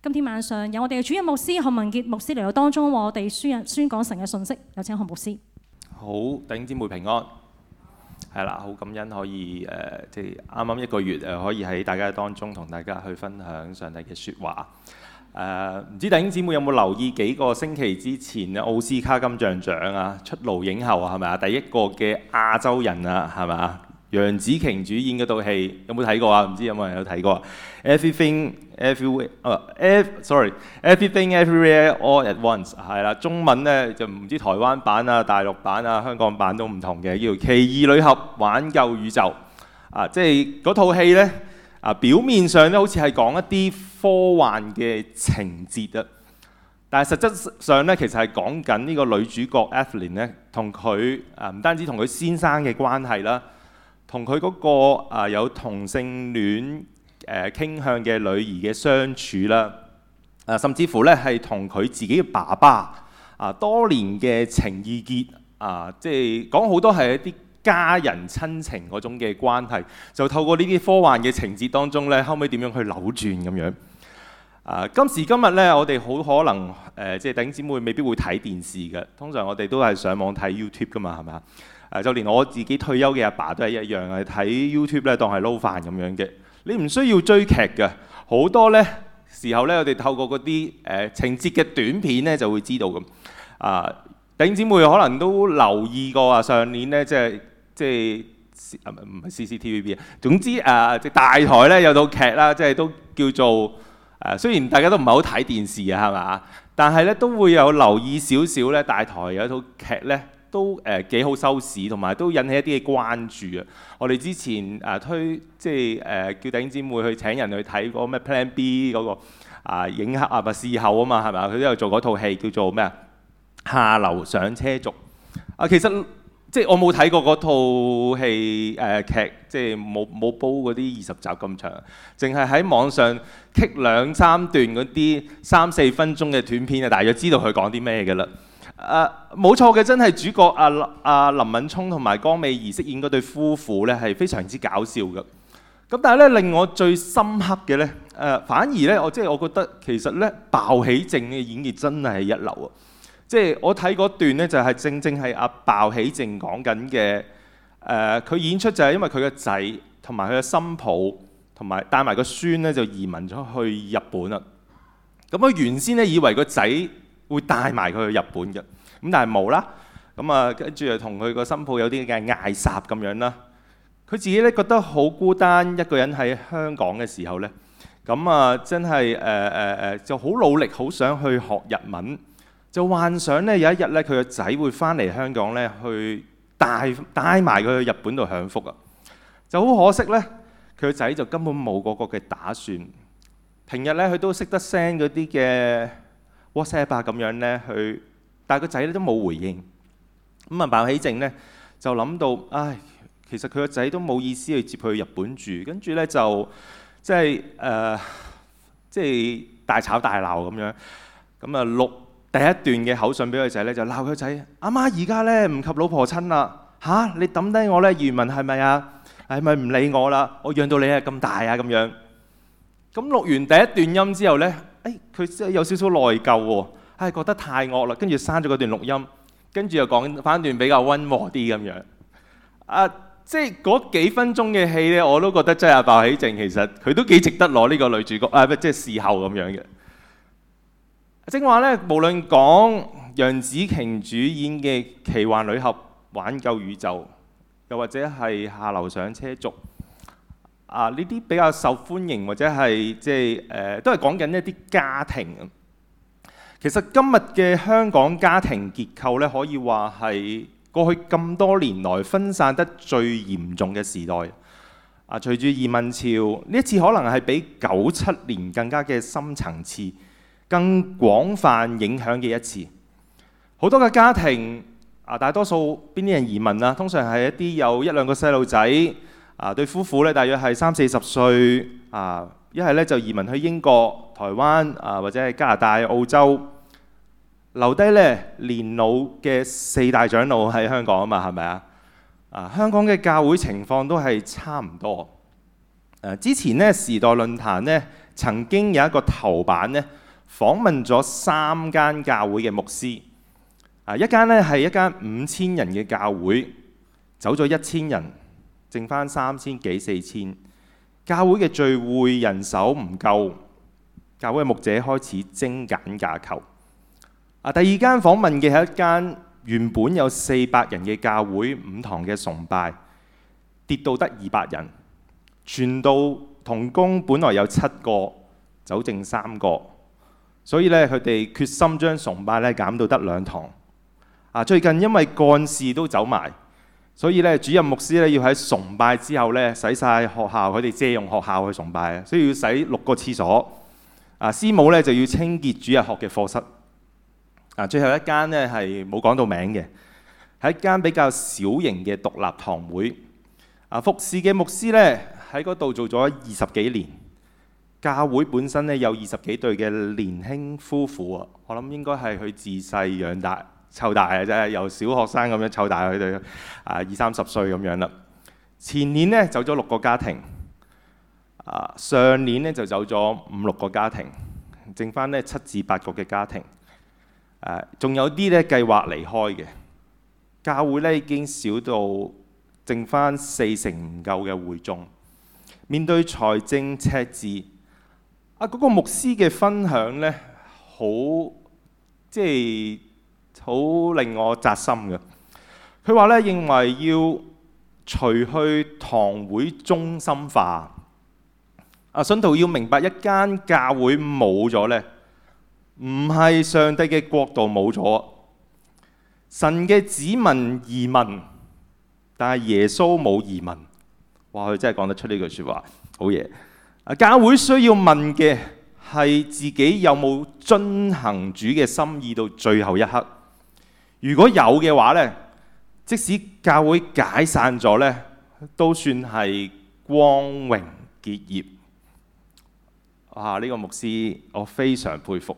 今天晚上有我哋嘅主任牧師何文傑牧師嚟到當中，為我哋宣講神嘅信息。有請何牧師。 好，弟兄姊妹平安。係啦，好感恩可以即係啱啱一個月可以喺大家當中同大家去分享上帝嘅説話。唔知弟兄姊妹有冇留意幾個星期之前咧奧斯卡金像獎啊出爐影后係咪啊？第一個嘅亞洲人啊係咪啊？楊紫瓊主演嗰套戲有冇睇過啊？唔知有冇人有睇過？Everything Everywhere All at Once 係啦，中文咧就唔知台灣版啊、大陸版啊、香港版都唔同嘅，叫《奇異女俠挽救宇宙》啊，即係嗰套戲咧啊，表面上咧好似係講一啲科幻嘅情節啊，但係實質上咧其實係講緊呢個女主角 Evelyn 咧同佢唔單止同佢先生嘅關係啦，同佢嗰個有同性戀傾向嘅女兒嘅相處啦，甚至乎咧係同佢自己嘅爸爸多年嘅情意結即係講好多係一啲家人親情嗰種嘅關係，就透過呢啲科幻嘅情節當中咧，後尾點樣去扭轉咁樣。今時今日咧，我哋好可能即係弟兄姊妹未必會睇電視嘅，通常我哋都係上網睇 YouTube 噶嘛，係咪啊？就連我自己退休嘅阿爸都係一樣，係睇 YouTube 咧當係撈飯咁樣嘅。你唔需要追劇嘅，好多咧時候咧，我哋透過嗰啲情節嘅短片咧就會知道咁。弟兄姊妹可能都留意過啊，上年咧即係唔係 CCTVB 啊，總之即係大台咧有套劇啦，即係都叫做雖然大家都唔係好睇電視啊，係嘛？但係咧都會有留意少少咧，大台有一套劇咧。都幾好收視，同埋都引起一啲嘅關注啊！我哋之前推即係叫弟兄姊妹去請人去睇嗰個咩 Plan B 嗰個影客咪事後啊嘛，係咪啊？佢都有做嗰套戲叫做咩啊？下流上車族其實即係我冇睇過嗰套戲劇，即係冇煲嗰啲20集咁長，淨係喺網上 kick 2-3段嗰啲3-4分鐘嘅短片大約知道佢講啲咩嘅啦。冇錯嘅，真係主角林敏聰同埋江美儀飾演嗰對夫婦咧係非常之搞笑嘅。咁但係咧令我最深刻嘅咧，反而咧我覺得其實咧鮑起靜嘅演技真係一流啊！即係我睇嗰段咧就係正係阿鮑起靜講緊嘅，佢演出就係因為佢個仔同埋佢嘅新抱同埋帶埋個孫咧就移民咗去日本啦。咁佢原先咧以為個仔會帶埋佢去日本嘅，咁但係冇啦。咁跟住就同佢個新抱有啲嘅嗌霎咁樣啦。佢自己咧覺得好孤單，一個人喺香港嘅時候咧，咁真係就好努力，好想去學日文，就幻想咧有一日咧佢個仔會翻嚟香港咧，去帶埋佢去日本度享福啊！就好可惜咧，佢個仔就根本冇嗰個嘅打算。平日咧佢都識得 send 嗰啲嘅WhatsApp 咁樣咧去，但係個仔咧都冇回應。咁鮑起靜咧就諗到，其實佢個仔都冇意思去接佢去日本住，跟住咧就即係大吵大鬧咁樣。咁錄第一段嘅口信俾佢仔咧，就鬧佢仔：阿媽而家咧唔及老婆親啦，你抌低我咧移民係咪啊？係咪唔理我啦？我養到你係咁大啊咁樣。咁錄完第一段音之後咧，佢真係有少少內疚喎，覺得太惡啦，跟住刪咗嗰段錄音，跟住又講翻段比較溫和啲咁樣。即係嗰幾分鐘嘅戲咧，我都覺得真係鮑起靜其實佢都幾值得攞呢個女主角即係視後咁樣嘅。正話咧，無論講楊紫瓊主演嘅《奇幻女俠挽救宇宙》，又或者係下流上車族。呢啲比較受歡迎或者係即係都係講緊一啲家庭。其實今日嘅香港家庭結構咧，可以話係過去咁多年來分散得最嚴重嘅時代。隨住移民潮，呢一次可能係比97年更加嘅深層次、更廣泛影響嘅一次。好多嘅家庭大多數邊啲人移民啊？通常係一啲有1-2個細路仔。對夫婦咧，大約係30-40歲，一係咧就移民去英國、台灣或者係加拿大、澳洲，留低咧年老嘅4大長老喺香港啊嘛，係咪啊？香港嘅教會情況都係差唔多。之前咧時代論壇咧曾經有一個頭版呢，訪問咗3間教會嘅牧師。一間呢係一間5000人嘅教會，走咗1000人，剩翻3000幾4000。教會嘅聚會人手唔夠，教會嘅牧者開始精簡架構。第二間訪問嘅係一間原本有400人嘅教會5堂嘅崇拜，跌到得200人，傳道同工本來有7個，走剩3個，所以咧佢哋決心將崇拜咧減到得2堂。最近因為幹事都走埋，所以咧主任牧師咧要喺崇拜之後咧洗晒學校，佢哋借用學校去崇拜，所以要洗6個廁所。師母咧就要清潔主日學嘅課室。最後一間呢係冇講到名嘅，係一間比較小型嘅獨立堂會。服侍嘅牧師呢喺嗰度做咗20幾年。教會本身呢有20幾對嘅年輕夫婦啊，我諗應該係佢自細養大湊大嘅啫，由小學生咁樣湊大佢哋20-30歲咁樣啦。前年呢走咗6個家庭，上年呢就走咗5-6個家庭，剩翻呢7至8個嘅家庭。仲有啲咧計劃離開嘅教會咧，已經少到剩翻40%唔夠嘅會眾。面對財政赤字，嗰個牧師嘅分享咧，好令我扎心嘅。佢話咧，認為要除去堂會中心化。信徒要明白，一間教會冇咗咧，唔係上帝嘅國度冇咗，神嘅子民移民，但係耶穌冇移民。哇！佢真係講得出呢句説話，好嘢。教會需要問嘅係自己有冇遵行主嘅心意到最後一刻。如果有嘅話呢，即使教會解散咗呢，都算係光榮結業。呢個牧師我非常佩服。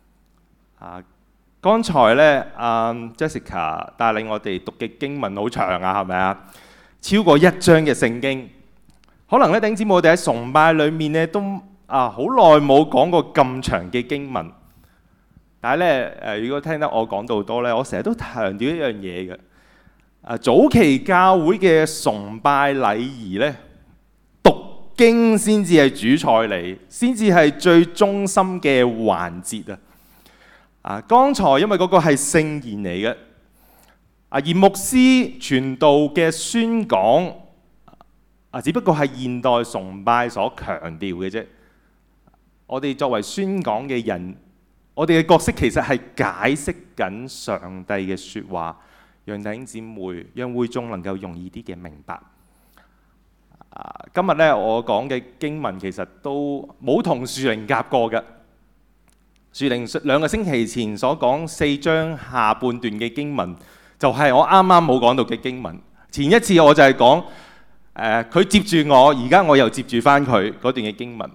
剛才咧，Jessica 帶領我哋讀嘅經文好長係咪啊？超過1章嘅聖經，可能咧，弟兄姊妹，我哋喺崇拜裏面咧都好耐冇講過咁長嘅經文。但係咧，如果聽得我講到多咧，我成日都強調一樣嘢嘅。早期教會嘅崇拜禮儀咧，讀經先至係主菜嚟，先至係最中心嘅環節啊！剛才因為嗰個係聖言嚟嘅，而牧師傳道嘅宣講，只不過係現代崇拜所強調嘅啫。我哋作為宣講嘅人，我哋嘅角色其實係解釋緊上帝嘅説話，讓弟兄姊妹、讓會眾能夠容易啲嘅明白。今日咧我講嘅經文其實都冇同樹靈夾過嘅。樹靈2個星期前所講4章下半段嘅經文，就係我啱啱冇講到嘅經文。前一次我就係講佢接住我，而家我又接住翻佢嗰段嘅經文。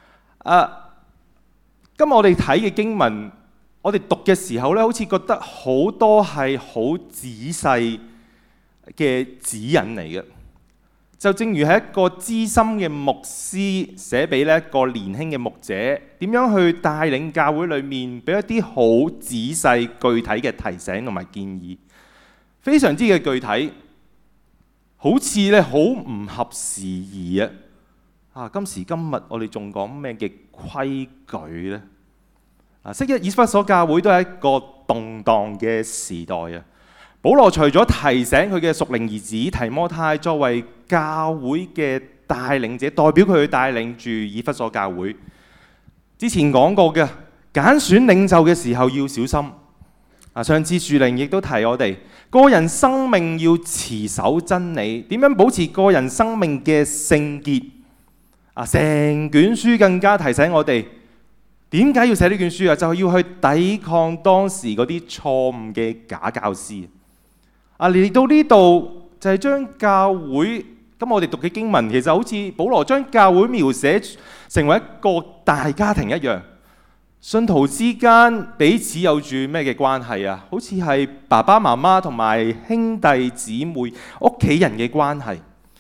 今日我哋睇嘅經文，我哋讀嘅時候咧，好似覺得好多係好仔細嘅指引嚟嘅。就正如係一個資深嘅牧師寫俾呢一個年輕嘅牧者，點樣去帶領教會裏面，俾一啲好仔細具體嘅提醒同埋建議，非常之嘅具體，好似咧好唔合時宜啊！今時今日我哋仲講咩嘅規矩呢？昔日以弗所教會都係一個動盪嘅時代啊！保羅除咗提醒佢嘅屬靈兒子提摩太作為教會嘅帶領者，代表佢去帶領住以弗所教會。之前講過嘅揀選領袖嘅時候要小心。上次樹靈亦都提我哋，個人生命要持守真理，點樣保持個人生命嘅聖潔。成卷書更加提醒我哋，點解要寫呢卷書啊？就係要去抵抗當時嗰啲錯誤嘅假教師。嚟到呢度就係將教會，咁我哋讀嘅經文其實好似保羅將教會描寫成為一個大家庭一樣，信徒之間彼此有住咩嘅關係啊？好似係爸爸媽媽同埋兄弟姊妹屋企人嘅關係。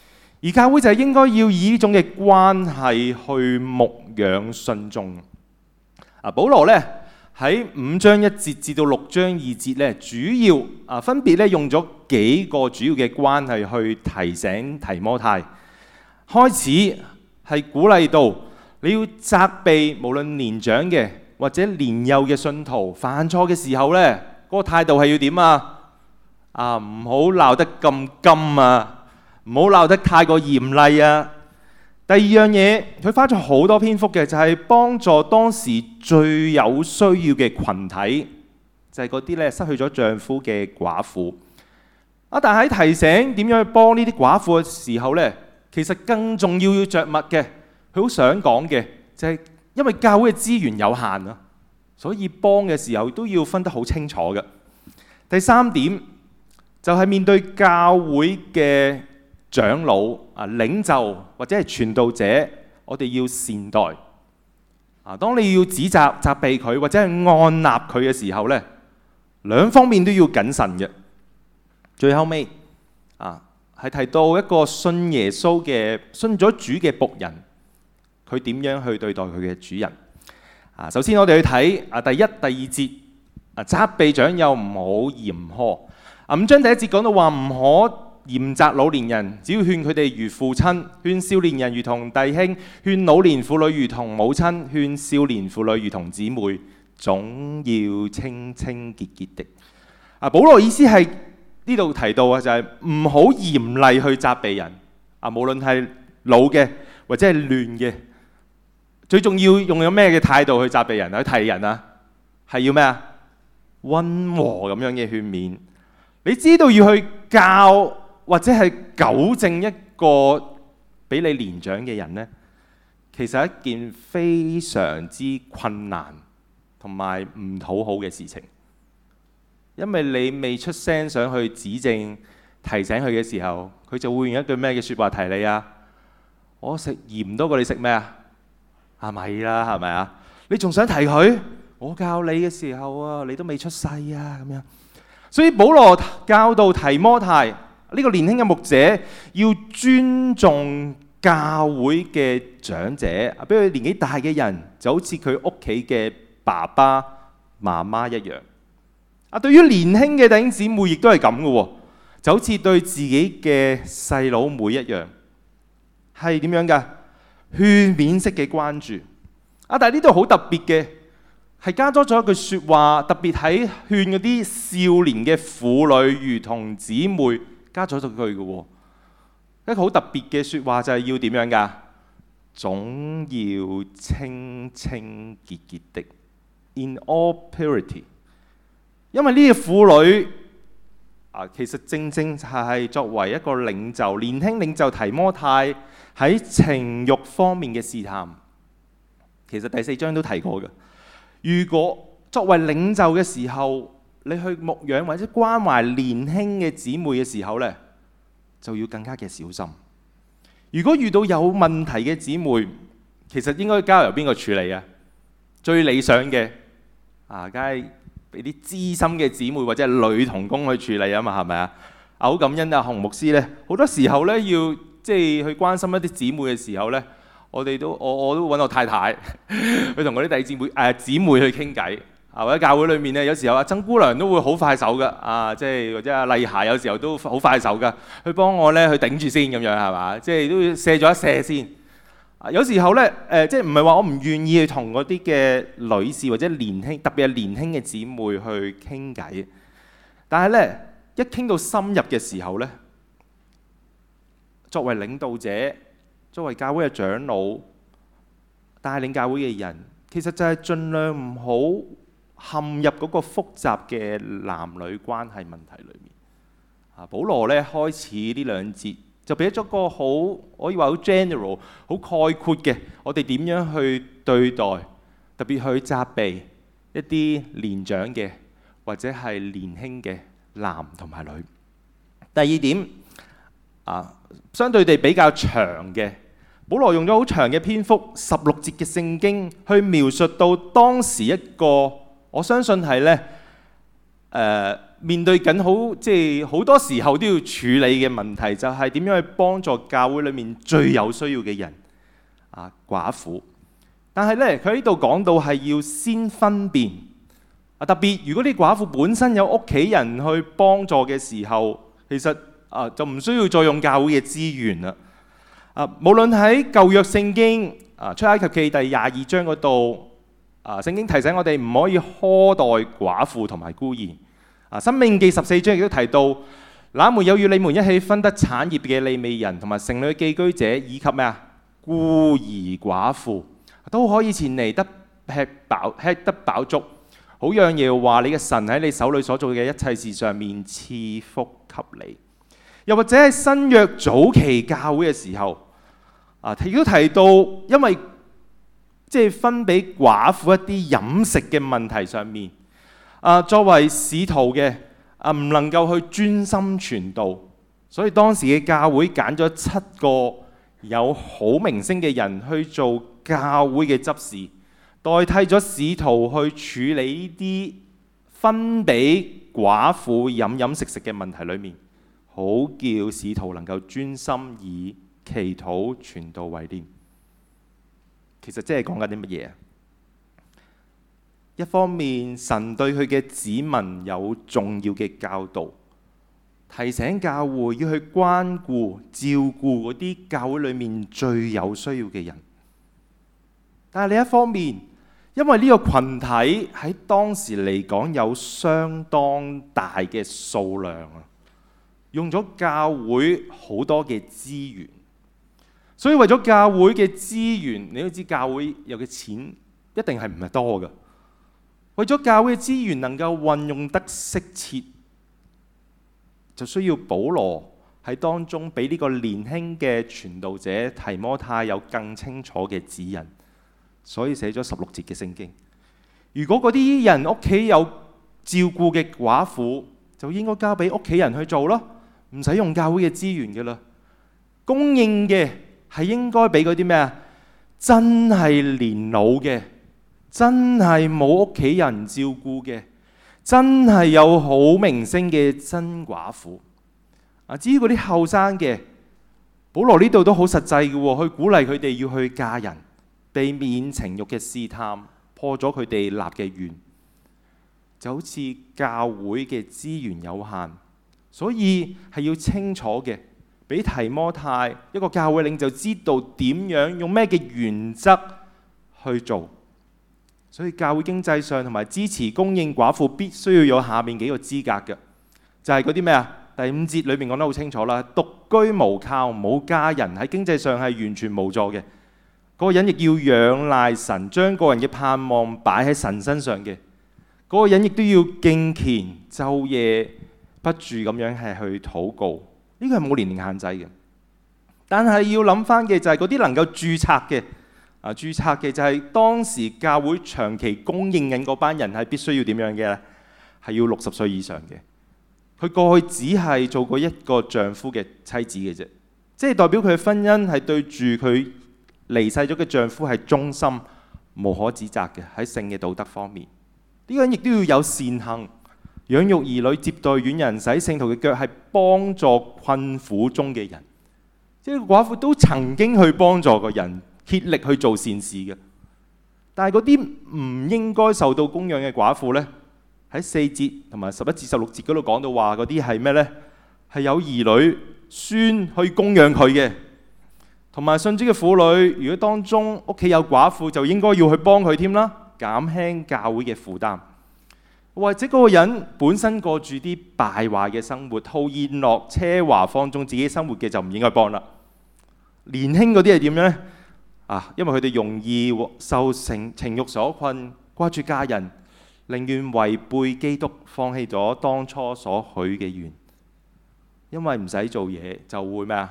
而教會就係應該要以呢種嘅關係去牧養信眾。保羅咧喺5章1節至到6章2節咧，主要分別咧用咗幾個主要嘅關係去提醒提摩太。開始係鼓勵到你要責備無論年長嘅或者年幼嘅信徒犯錯嘅時候咧，嗰個態度係要點啊？唔好鬧得咁金啊，唔好鬧得太過嚴厲啊。第二樣嘢，佢花咗好多篇幅嘅，就係幫助當時最有需要嘅群體，就係嗰啲咧失去咗丈夫嘅寡婦。但係喺提醒點樣去幫呢啲寡婦嘅時候咧，其實更重要着墨嘅，佢好想講嘅就係因為教會嘅資源有限啊，所以幫嘅時候都要分得好清楚嘅。第三點就係面對教會嘅長老領袖或者係傳道者，我哋要善待。當你要指責責備佢或者係按立佢嘅時候咧，兩方面都要謹慎嘅。最後尾係提到一個信耶穌嘅信咗主嘅僕人，佢點樣去對待佢嘅主人。首先我哋去睇第一、第二節，責備長幼唔好嚴苛。5章第1節講到話唔可嚴責老年人，只要勸佢哋如父親，勸少年人如同弟兄，勸老年婦女如同母親，勸少年婦女如同姊妹，總要清清潔潔的。保羅意思係呢度提到就係唔好嚴厲去責備人，無論係老嘅或者係亂嘅，最重要用咗咩嘅態度去責備人去提人啊？係要咩啊？溫和咁樣嘅勸勉。你知道要去教或者係糾正一個比你年長嘅人呢，其實係一件非常之困難同埋唔討好嘅事情，因為你未出聲想去指正提醒佢嘅時候，佢就會用一句咩嘅説話提你啊？我食鹽多過你食咩啊？咪啦，係咪啊？你仲想提佢？我教你嘅時候你都未出世啊，咁樣。所以保羅教導提摩太呢個年輕嘅牧者要尊重教會嘅長者，比佢年紀大嘅人就好似佢屋企嘅爸爸媽媽一樣。對於年輕嘅弟兄姊妹亦都係咁嘅喎，就好似對自己嘅細佬妹一樣，係點樣㗎？勸勉式嘅關注。但係呢度好特別嘅，係加多咗一句説話，特別喺勸嗰啲少年嘅婦女如同姊妹，加咗一句嘅喎。一個好特別嘅説話就係要點樣㗎？總要清清潔潔的 ，in all purity。因為呢個婦女其實正正係作為一個領袖，年輕領袖提摩太喺情慾方面嘅試探，其實第4章都提過嘅。如果作為領袖嘅時候，你去牧養或者關懷年輕嘅姊妹嘅時候呢，就要更加嘅小心。如果遇到有問題嘅姊妹，其實應該交由邊個處理啊？最理想嘅梗係俾啲資深嘅姊妹或者係女同工去處理啊嘛，係咪啊？好感恩洪牧師呢，好多時候呢，要即係去關心一啲姊妹嘅時候呢，我都揾我太太去同嗰啲弟姊妹去傾偈。或者教會裏面咧，有時候曾姑娘都會好快手噶，即係或者麗霞有時候都好快手噶，去幫我咧去頂住先咁樣係嘛？即係都要卸咗一卸先。有時候咧即係唔係話我唔願意去同嗰啲嘅女士或者年輕，特別係年輕嘅姊妹去傾偈，但係咧一傾到深入嘅時候咧，作為領導者，作為教會嘅長老，帶領教會嘅人，其實就係盡量唔好陷入嗰個複雜嘅男女關係問題裏面。保羅咧開始呢2節就俾咗個好可以話好 general、好概括嘅，我哋點樣去對待，特別去責備一啲年長嘅或者係年輕嘅男同埋女。第2點相對地比較長嘅，保羅用咗好長嘅篇幅16節嘅聖經去描述到當時一個我相信係咧面對緊好多時候都要處理嘅問題，就係點樣去幫助教會裏面最有需要嘅人寡婦。但係咧，佢喺呢度講到係要先分辨特別如果啲寡婦本身有屋企人去幫助嘅時候，其實就唔需要再用教會嘅資源啦。無論喺舊約聖經出埃及記第22章嗰度，聖經提醒我哋唔可以苛待寡婦同埋孤兒。申命記14章亦都提到，那沒有與你們一起分得產業嘅利未人同埋城裏嘅寄居者，以及孤兒寡婦都可以前嚟得吃得飽足，好讓耶和華你嘅神喺你手裏所做嘅一切事上面賜福給你。又或者喺新約早期教會嘅時候，亦都提到，因為分俾寡婦一啲飲食嘅問題上面，作為使徒嘅唔能夠去專心傳道，所以當時嘅教會揀咗7個有好名聲嘅人去做教會嘅執事，代替咗使徒去處理呢啲分俾寡婦飲食嘅問題裏面，好叫使徒能夠專心以祈禱傳道為念。其實即係講緊啲乜嘢？一方面，神對佢嘅子民有重要嘅教導，提醒教會要去關顧、照顧嗰啲教會裏面最有需要嘅人。但係另一方面，因為呢個群體喺當時嚟講有相當大嘅數量，用咗教會好多嘅資源，所以為咗教會嘅資源，你都知教會有嘅錢一定係唔係多嘅。為咗教會嘅資源能夠運用得適切，就需要保羅喺當中俾呢個年輕嘅傳道者提摩太有更清楚嘅指引，所以寫咗16節嘅聖經。如果嗰啲人屋企有照顧嘅寡婦，就應該交俾屋企人去做咯，唔使用教會嘅資源嘅啦。供應嘅係應該俾嗰啲咩真係年老嘅，真係冇屋企人照顧嘅，真係有好名聲嘅真寡婦。至於嗰啲後生嘅，保羅呢度都好實際嘅喎，去鼓勵佢哋要去嫁人，避免情慾嘅試探，破咗佢哋立嘅願。就好似教會嘅資源有限，所以係要清楚嘅，俾提摩太一個教會領袖知道點樣用咩嘅原則去做。所以教會經濟上同埋支持供應寡婦，必須要有下面幾個資格嘅，就係嗰啲咩第5節裏面講得好清楚啦，獨居無靠冇家人，喺經濟上係完全無助嘅，嗰個人亦要仰賴神，將個人嘅盼望擺喺神身上嘅，嗰個人亦都要敬虔，晝夜不住咁樣係去禱告。呢個係冇年齡限制嘅，但係要諗翻嘅就係嗰啲能夠註冊嘅。註冊嘅就係當時教會長期供應緊嗰班人係必須要點樣嘅咧？係要60歲以上嘅。佢過去只係做過一個丈夫嘅妻子嘅啫，即係代表佢嘅婚姻係對住佢離世咗嘅丈夫係忠心，無可指責嘅喺性嘅道德方面。呢個人亦都要有善行，養育兒女、接待遠人、洗聖徒嘅腳，係幫助困苦中嘅人。即係寡婦都曾經去幫助過人，竭力去做善事嘅。但係嗰啲唔應該受到供養嘅寡婦呢，喺4節同埋11至16節嗰度講到話嗰啲係咩呢？係有兒女孫去供養佢嘅，同埋信主嘅婦女，如果當中屋企有寡婦，就應該要去幫佢添啦，減輕教會嘅負擔。或者嗰個人本身過住啲敗壞嘅生活，好宴樂奢華放縱自己生活嘅，就唔應該幫啦。年輕嗰啲係點樣呢？因為佢哋容易受情慾所困，掛住家人，寧願違背基督，放棄咗當初所許嘅願。因為唔使做嘢就會咩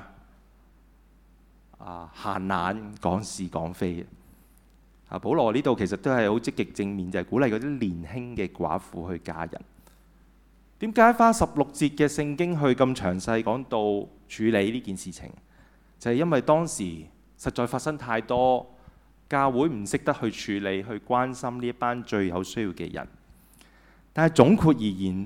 閒懶講是講非嘅。保羅呢度其實都係好積極正面，就係鼓勵嗰啲年輕嘅寡婦去嫁人。點解花16節嘅聖經去咁詳細講到處理呢件事情？就係因為當時實在發生太多教會唔識得去處理、去關心呢一班最有需要嘅人。但係總括而言，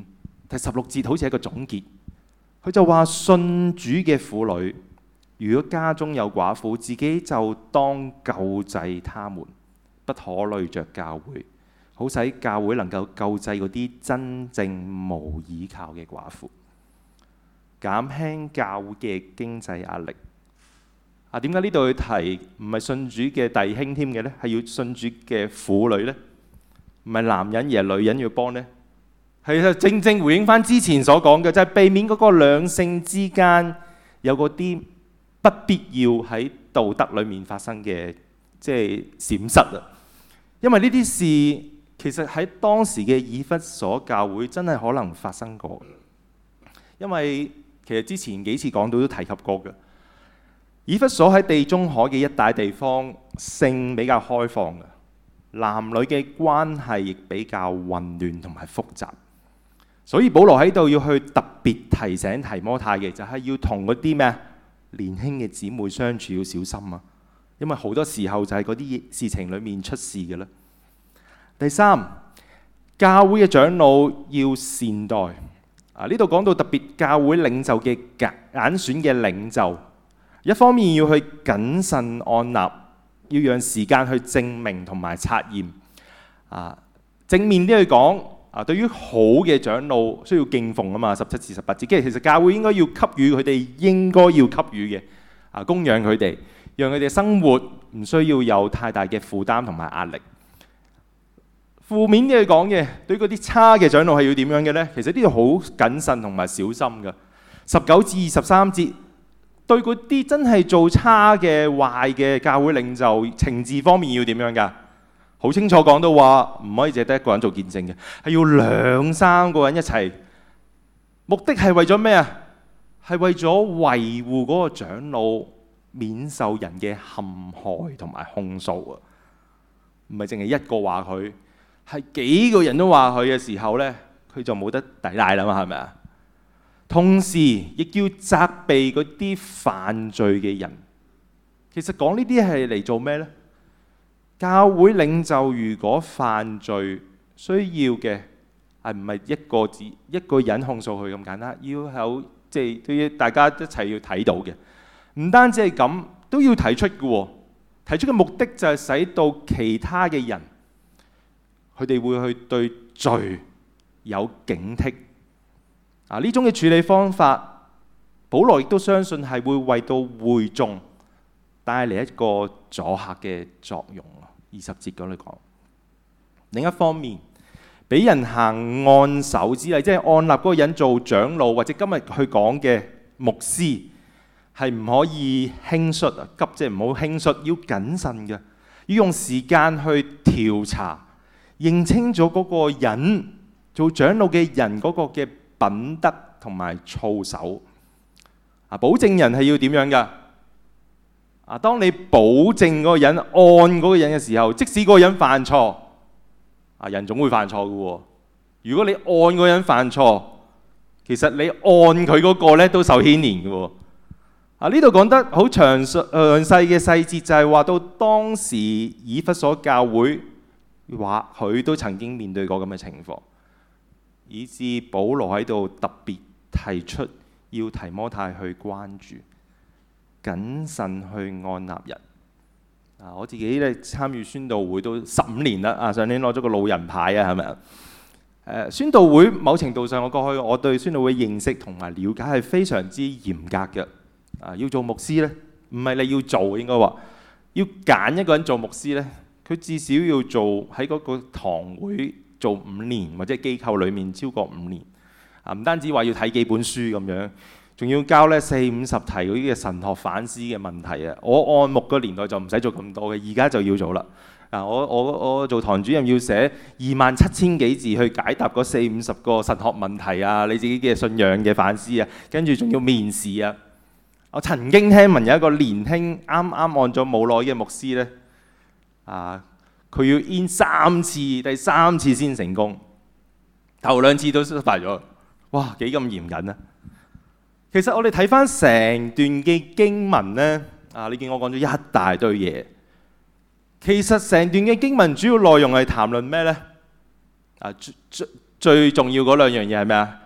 第16節好似係一個總結，佢就話信主嘅婦女，如果家中有寡婦，自己就當救濟他們，不可累着教會，好使教會能夠救濟嗰啲真正無依靠嘅寡婦，減輕教會嘅經濟壓力。點解呢度去提唔係信主嘅弟兄添嘅呢？係要信主嘅婦女呢？唔係男人而係女人要幫呢？係正正回應翻之前所講嘅，就係避免嗰個兩性之間有嗰啲不必要喺道德裡面發生嘅即係閃失啊！因為呢啲事其實喺當時嘅以弗所教會真係可能發生過，因為其實之前幾次講到都提及過嘅。以弗所喺地中海嘅一帶地方，性比較開放嘅，男女嘅關係亦比較混亂同埋複雜，所以保羅喺度要去特別提醒提摩太嘅，就係要同嗰啲咩年輕嘅姊妹相處要小心啊，因為好多時候就係嗰啲事情裡面出事嘅啦。第三，教會嘅長老要善待呢度講到特別教會領袖嘅揀選嘅領袖。一方面要去謹慎按立，要讓時間去證明同埋察驗。正面啲去講，對於好嘅長老需要敬奉啊嘛，17至18節，即係其實教會應該要給予佢哋應該要給予嘅，供養佢哋，讓佢哋生活唔需要有太大嘅負擔同埋壓力。負面啲去講嘅，對於嗰啲差嘅長老係要點樣嘅呢？其實呢度好謹慎同埋小心嘅。19至23節。對嗰啲真係做差嘅壞嘅教會領袖，懲治方面要點樣㗎？好清楚講到話，唔可以淨係得一個人做見證嘅，係要2、3個人一齊。目的係為咗咩啊？係為咗維護嗰個長老免受人嘅陷害同埋控訴啊！唔係淨係一個話佢，係幾個人都話佢嘅時候呢，佢就冇得抵賴啦嘛，係咪啊？同時亦要責備嗰啲犯罪嘅人。其實講呢啲係嚟做咩呢？教會領袖如果犯罪，需要嘅係唔係一個人控訴佢咁簡單？要有即係對於大家一齊要睇到嘅。唔單止係咁，都要提出嘅喎。提出嘅目的就係使到其他嘅人，佢哋會去對罪有警惕。呢種嘅處理方法，保羅亦都相信係會為到會眾帶嚟一個阻嚇嘅作用。20節嗰度講。另一方面，俾人行按手之禮，即係按立嗰個人做長老，或者今日去講嘅牧師，係唔可以輕率啊！急即係唔好輕率，要謹慎嘅，要用時間去調查，認清咗嗰個人做長老嘅人嗰個嘅品德同埋操守。保證人係要點樣㗎？當你保證嗰個人、按嗰個人嘅時候，即使嗰個人犯錯，人總會犯錯嘅喎。如果你按嗰個人犯錯，其實你按佢嗰個咧都受牽連嘅喎。呢度講得好詳細嘅細節，就係話到當時以弗所教會，話佢都曾經面對過咁嘅情況。以致保羅喺度特別提出要提摩太去關注，謹慎去按立人。我自己咧參與宣道會都15年啦，上年攞咗個老人牌啊，係咪啊？宣道會某程度上，我過去我對宣道會認識同埋了解係非常之嚴格嘅。要做牧師呢，唔係你要做，應該話要揀一個人做牧師呢，佢至少要做喺嗰個堂會做5年，或者機構裡面超過5年。唔單止話要睇幾本書咁樣，仲要交呢40-50題嗰啲嘅神學反思嘅問題啊！我按牧個年代就唔使做咁多嘅，而家就要做啦。我做堂主任要寫27,000幾字去解答嗰40-50個神學問題啊，你自己嘅信仰嘅反思啊，跟住仲要面試啊！我曾經聽聞有一個年輕啱啱按咗冇耐嘅牧師呢，佢要 in 3次，第3次先成功，頭2次都失敗咗。哇，幾咁嚴謹啊！其實我哋睇翻成段嘅經文呢，你見我講咗一大堆嘢。其實成段嘅經文主要內容係談論咩呢？最重要嗰2樣嘢係咩啊？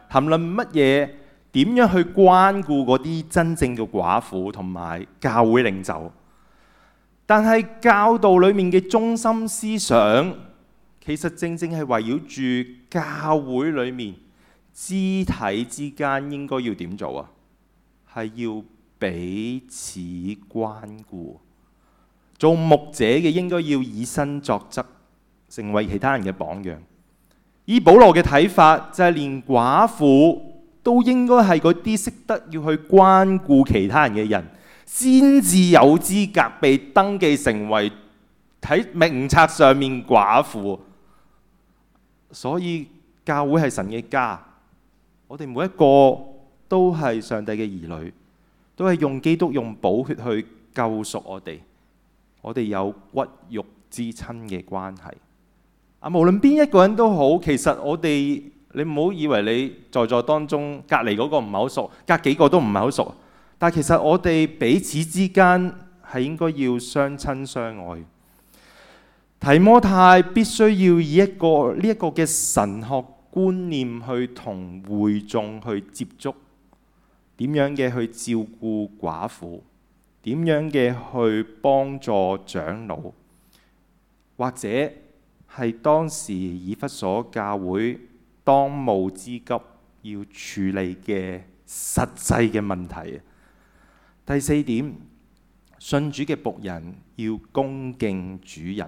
談論乜嘢點樣去關顧嗰啲真正嘅寡婦同埋教會領袖。但係教導裡面嘅中心思想，其實正正係圍繞住教會裡面肢體之間應該要點做啊？係要彼此關顧。做牧者嘅應該要以身作則，成為其他人嘅榜樣。以保羅嘅睇法，就係連寡婦都應該係嗰啲識得要去關顧其他人嘅人，先至有資格被登記成為喺名冊上面寡婦。所以教會係神嘅家，我哋每一個都係上帝嘅兒女，都係用基督用寶血去救贖我哋。我哋有骨肉之親嘅關係。無論邊一個人都好，其實我哋，你唔好以為你在座當中隔離嗰個唔係好熟，隔幾個都唔係好熟。但其實我哋彼此之間係應該要相親相愛。提摩太必須要以呢一個嘅神學觀念去同會眾去接觸，點樣嘅去照顧寡婦，點樣嘅去幫助長老，或者係當時以弗所教會當務之急要處理嘅實際嘅問題。第四點，信主嘅僕人要恭敬主人。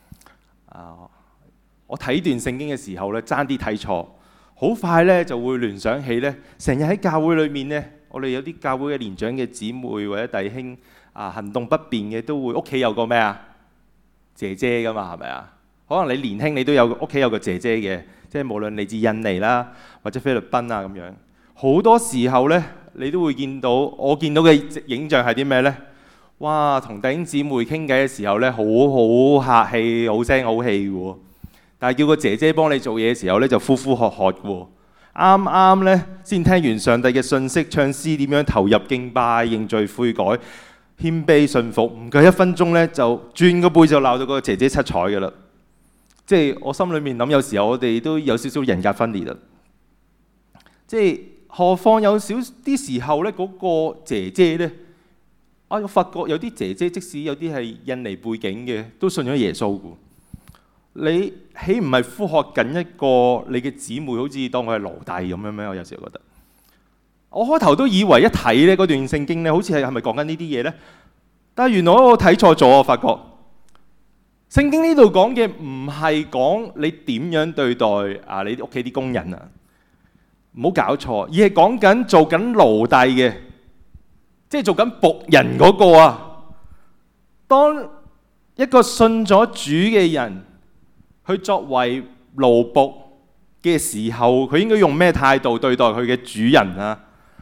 我睇段聖經嘅時候咧，爭啲睇錯，好快咧就會聯想起咧，成日喺教會裏面咧，我哋有啲教會嘅年長嘅姊妹或者弟兄行動不便嘅，都會屋企有個咩啊姐姐噶嘛，係咪啊？可能你年輕你都有屋企有個姐姐嘅，即係無論嚟自印尼啦或者菲律賓啊咁樣，好多時候咧你都會見到，我見到嘅影像係啲咩咧？哇！同弟兄姊妹傾偈嘅時候咧，好客氣，好聲好氣喎。但係叫個姐姐幫你做嘢嘅時候咧，就呼呼喝喝喎。啱啱咧先聽完上帝嘅信息，唱詩點樣投入敬拜、認罪悔改、謙卑順服，唔夠1分鐘咧就轉個背就鬧到個姐姐七彩㗎啦。即係我心裏面諗，有時候我哋都有少少人格分裂啦。即係何況有少啲時候咧，嗰個姐姐咧。我發覺有啲姐姐，即使有啲係印尼背景嘅，都信咗耶穌嘅。你豈唔係呼喝緊一個你嘅姊妹，好似當佢係奴隸咁樣咩？我有時候覺得，我開頭都以為一睇咧嗰段聖經咧，好似係咪講緊呢啲嘢咧？但係原來我睇錯咗，我發覺聖經呢度講嘅唔係講你點樣對待你屋企啲工人啊，唔好搞錯，而係講緊做緊奴隸嘅。即係做緊僕人嗰個啊！當一個信咗主嘅人，佢作為奴僕嘅時候，佢應該用咩態度對待佢嘅主人啊？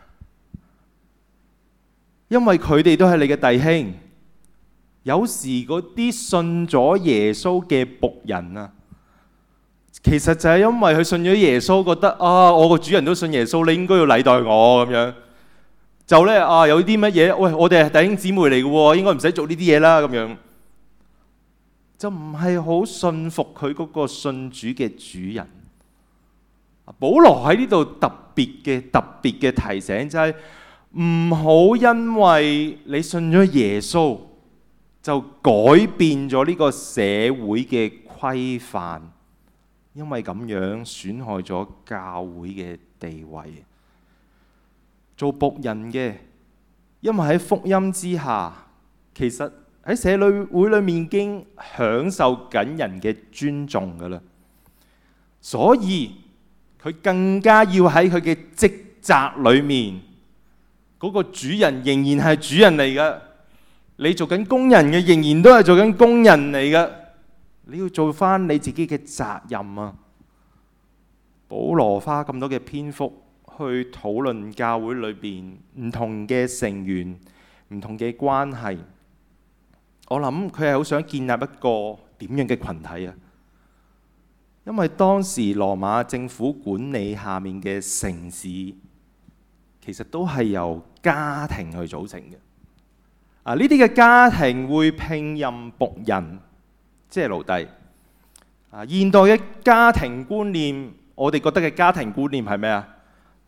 因為佢哋都係你嘅弟兄。有時嗰啲信咗耶穌嘅僕人啊，其實就係因為佢信咗耶穌，覺得我個主人都信耶穌，你應該要禮待我咁樣。就咧有啲乜嘢？喂，我哋係弟兄姊妹嚟嘅喎，應該唔使做呢啲嘢啦咁樣。就唔係好信服佢嗰個信主嘅主人。保羅喺呢度特別嘅提醒就係唔好因為你信咗耶穌就改變咗呢個社會嘅規範，因為咁樣損害咗教會嘅地位。做僕人嘅，因為喺福音之下，其實喺社會裏面已經享受緊人嘅尊重㗎喇，所以佢更加要喺佢嘅職責裏面，嗰個主人仍然係主人嚟嘅，你做緊工人嘅仍然都係做緊工人嚟嘅，你要做返你自己嘅責任啊！保羅花咁多嘅篇幅去討論教會裏邊唔同嘅成員、唔同嘅關係，我諗佢係好想建立一個點樣嘅群體啊！因為當時羅馬政府管理下面嘅城市，其實都係由家庭去組成嘅。呢啲嘅家庭會聘任僕人，即係奴隸。現代嘅家庭觀念，我哋覺得嘅家庭觀念係咩啊？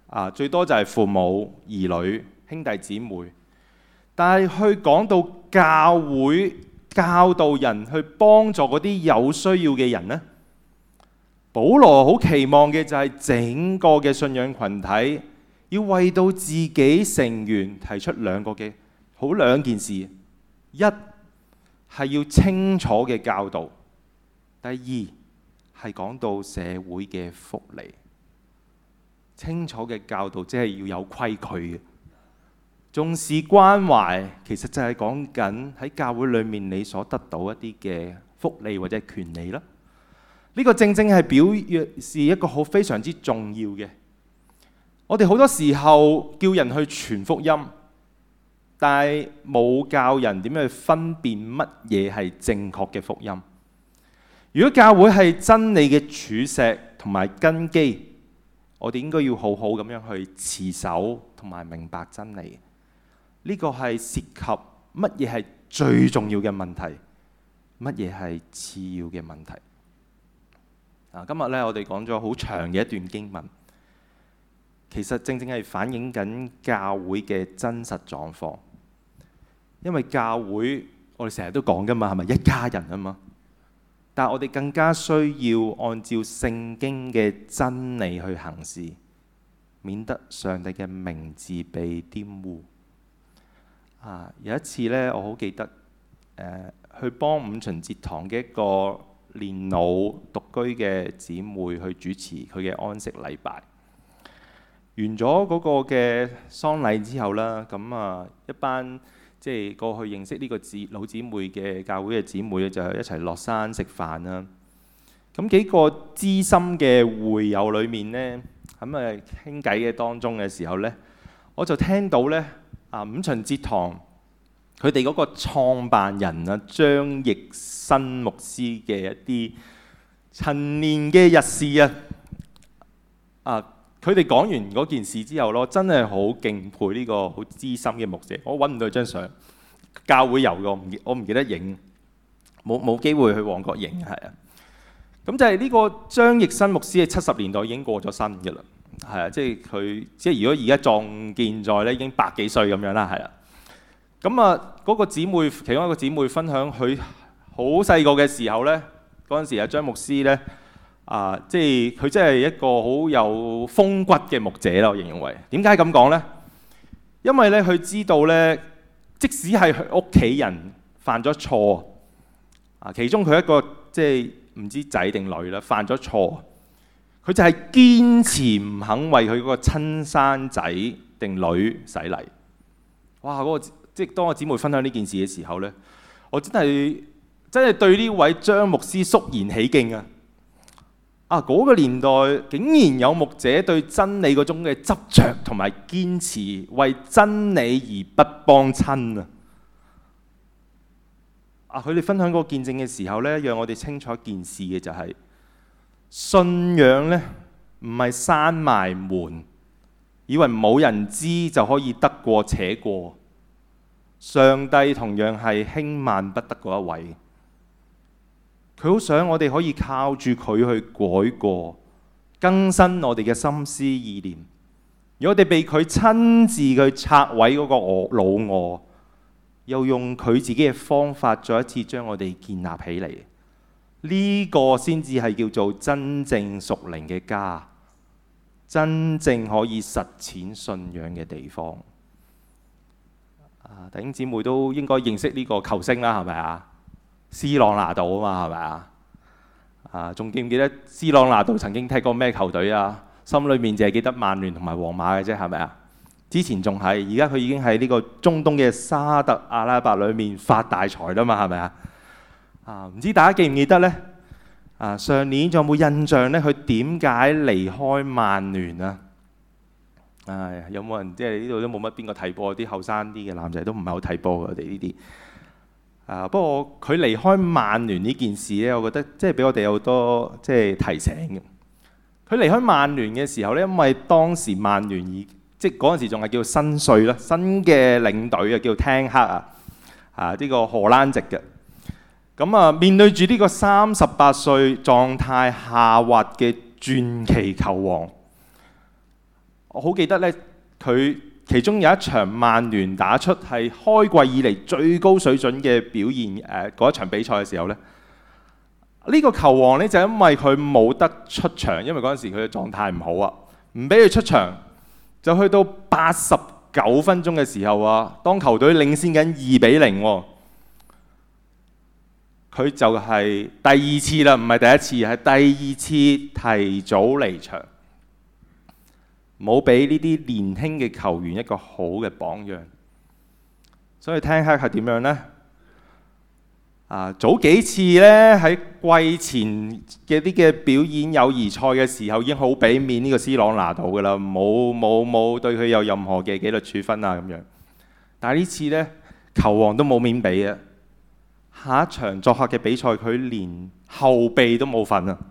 最多就係父母、兒女、兄弟姊妹。但係去講到教會教導人去幫助嗰啲有需要嘅人呢，保羅好期望嘅就係整個嘅信仰群體要為到自己成員提出兩件事：一係要清楚嘅教導；第二係講到社會嘅福利。清楚嘅教導即係要有規矩嘅，重視關懷，其實就係講緊喺教會裏面你所得到一啲嘅福利或者權利啦。呢個正正係表示一個非常之重要嘅。我哋好多時候叫人去傳福音，但係冇教人點樣去分辨乜嘢係正確嘅福音。如果教會係真理嘅柱石同埋根基，我哋應該要好好咁樣去持守同埋明白真理。呢個係涉及乜嘢係最重要嘅問題，乜嘢係次要嘅問題。今日呢，我哋講咗好長嘅一段經文，其實正正係反映緊教會嘅真實狀況。因為教會我哋成日都講㗎嘛，係咪一家人啊嘛？但係我哋更加需要按照聖經嘅真理去行事，免得上帝嘅名字被玷污。有一次呢，我好記得去幫五旬節堂嘅一個年老獨居嘅姊妹去主持佢嘅安息禮拜。完咗嗰個嘅喪禮之後啦，咁一班即係過去認識呢個老姊妹嘅教會嘅姊妹咧，就一齊落山食飯啦。咁幾個資深嘅會友裏面呢，咁傾偈嘅當中嘅時候呢，我就聽到呢五旬節堂佢哋嗰個創辦人張奕新牧師嘅一啲陳年嘅日事佢哋講完嗰件事之後咯，真係好敬佩呢個好資深嘅牧者。我揾唔到張相，教會有嘅，我唔記得影，冇機會去旺角影，係啊。咁就係呢個張奕新牧師喺70年代已經過咗身嘅啦，係啊，即係佢即係如果而家壯健在咧，已經百幾歲咁樣啦，係啦。咁嗰個姊妹，其中一個姊妹分享佢好細個嘅時候咧，嗰陣時張牧師咧。即係佢真係一個好有風骨嘅牧者啦，我形容為。點解咁講呢？因為咧，佢知道咧，即使係佢屋企人犯咗錯，其中佢一個即係唔知仔定女啦，犯咗錯，佢就係堅持唔肯為佢嗰個親生仔定女洗禮。哇！即係當我姊妹分享呢件事嘅時候咧，我真係對呢位張牧師肅然起敬啊！嗰個年代竟然有牧者對真理嗰種嘅執着同埋堅持，為真理而不幫親佢哋分享嗰個見證嘅時候呢，讓我哋清楚一件事嘅就係信仰呢，唔係閂埋門，以為冇人知就可以得過且過。上帝同樣係輕慢不得嗰一位。佢好想我哋可以靠住佢去改過、更新我哋嘅心思意念。如果我哋被佢親自去拆毀嗰個老我，又用佢自己嘅方法再一次將我哋建立起嚟，呢個先至係叫做真正屬靈嘅家，真正可以實踐信仰嘅地方。弟兄姊妹都應該認識呢個球星啦，係咪啊？C 朗拿度啊嘛，係咪啊？仲記唔記得 C 朗拿度曾經踢過咩球隊啊？心裏面淨係記得曼聯同埋皇馬嘅啫，係咪啊？之前仲係，而家佢已經喺呢個中東嘅沙特阿拉伯裏面發大財啦嘛，係咪啊？唔知大家記唔記得呢？上年仲有冇印象呢？佢點解離開曼聯啊？有冇人即係呢度都冇乜邊個睇波？啲後生啲嘅男仔都唔係好睇波嘅，我哋呢啲。不過佢離開曼聯呢件事咧，我覺得即係俾我哋有好多即係提醒嘅。佢離開曼聯嘅時候咧，因為當時曼聯即係嗰陣時仲係叫新帥啦，新嘅領隊啊，叫聽克呢個荷蘭籍嘅。咁面對住呢個38歲狀態下滑嘅傳奇球王， 我好記得呢，佢其中有一場曼聯打出係開季以嚟最高水準嘅表現嗰一場比賽嘅時候呢，呢個球王呢，就因為佢冇得出場，因為嗰陣時佢嘅狀態唔好啊，唔俾佢出場，就去到89分鐘嘅時候啊，當球隊領先緊2-0喎，佢就係第二次啦，唔係第一次，係第二次提早離場，冇俾呢啲年輕嘅球員一個好嘅榜樣。所以聽下係點樣呢？早幾次呢，喺季前嘅啲嘅表演友誼賽嘅時候已經好俾面呢個C朗拿度㗎啦，冇對佢有任何嘅紀律處分啊咁樣。但係呢次呢，球王都冇面俾啊！下一場作客嘅比賽，佢連後備都冇份啊！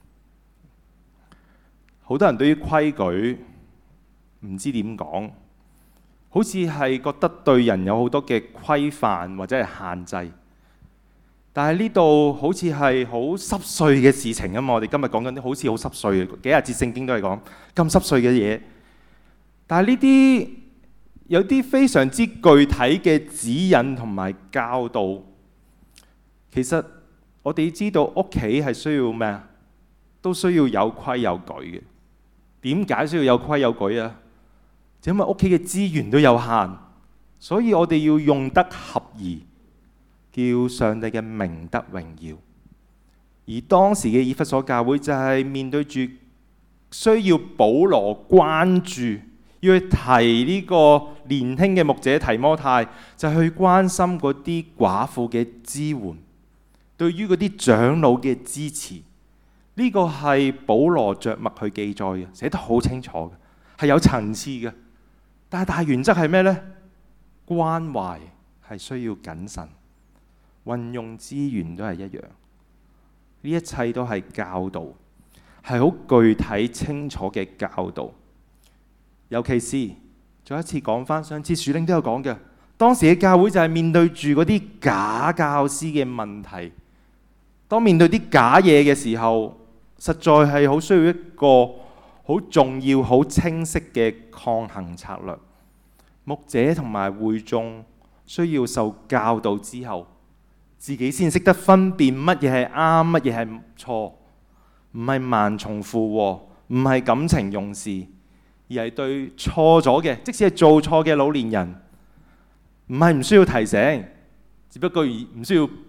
好多人對於規矩唔知點講，好似係覺得對人有好多嘅規範或者係限制。但係呢度好似係好濕碎嘅事情啊嘛！我哋今日講緊啲好似好濕碎嘅，幾廿節聖經都係講咁濕碎嘅嘢。但係呢啲有啲非常之具體嘅指引同埋教導，其實我哋知道屋企係需要咩啊？都需要有規有矩嘅。點解需要有規有矩啊？就因為屋企嘅資源都有限，所以我哋要用得合宜，叫上帝嘅名得榮耀。而當時嘅以弗所教會就係面對住需要保羅關注，要去提呢個年輕嘅牧者提摩太，就去關心嗰啲寡婦嘅支援，對於嗰啲長老嘅支持。呢個係保羅着墨去記載嘅，寫得好清楚嘅，係有層次嘅。但係大原則係咩呢？關懷係需要謹慎，運用資源都係一樣。呢一切都係教導，係好具體清楚嘅教導。尤其是再一次講翻，上次樹玲都有講嘅，當時嘅教會就係面對住嗰啲假教師嘅問題。當面對啲假嘢嘅時候，實在係好需要一個好重要、好清晰嘅抗衡策略。牧者同埋會眾需要受教導之後，自己先識得分辨乜嘢係啱，乜嘢係錯，唔係盲從附和，唔係感情用事，而係對錯咗嘅，即使係做錯嘅老年人，唔係唔需要提醒，只不過唔需要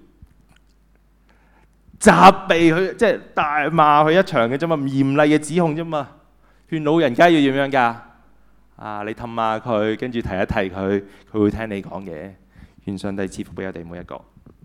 責備佢，即係大罵佢一場嘅啫嘛，唔嚴厲嘅指控啫嘛。勸老人家要點樣㗎？你氹下佢，跟住提一提佢，佢會聽你講嘅。願上帝賜福俾我哋每一個。